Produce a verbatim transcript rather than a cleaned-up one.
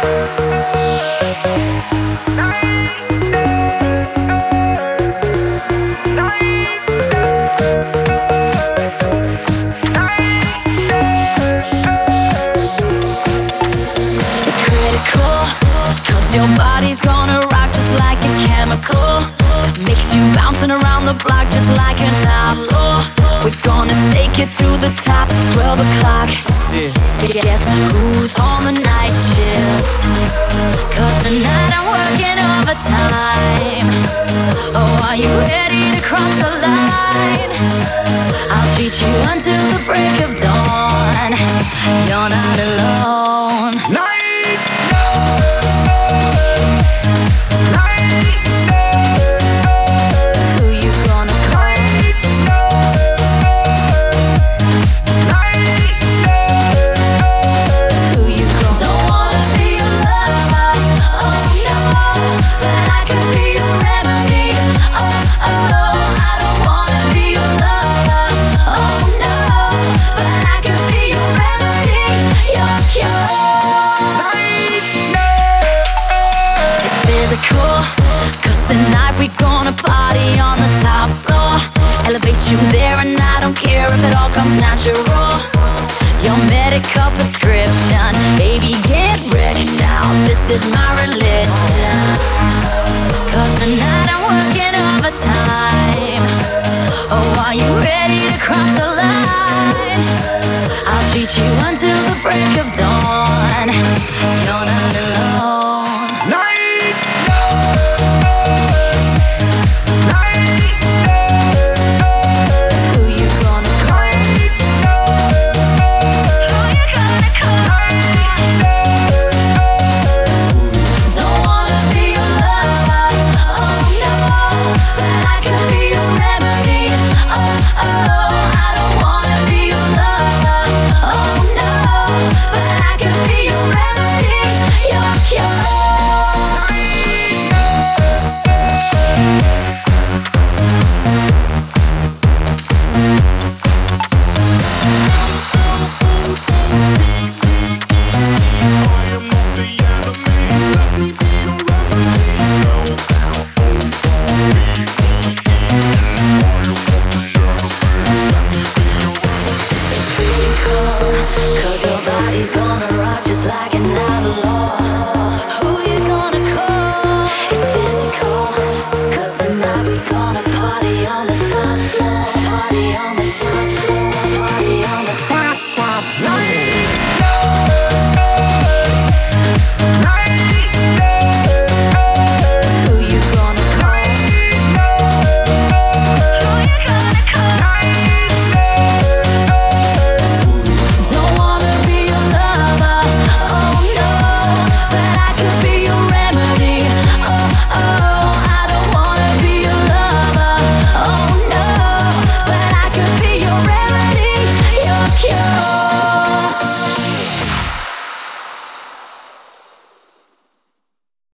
Your body's gonna rock just like a chemical. Makes you bouncing around the block just like an outlaw. We're gonna take it to the top, twelve o'clock. Yeah. Guess who's on the night shift? Cause tonight I'm working overtime. Oh, are you ready to cross the line? I'll treat you until the break of dawn. You're not alone. Night. Cause tonight we gonna party on the top floor. Elevate you there and I don't care if it all comes natural. Your medical prescription, baby get ready now. This is my religion. Cause tonight I'm working overtime. Oh, are you ready to cross the line? I'll treat you until the break of dawn. You're not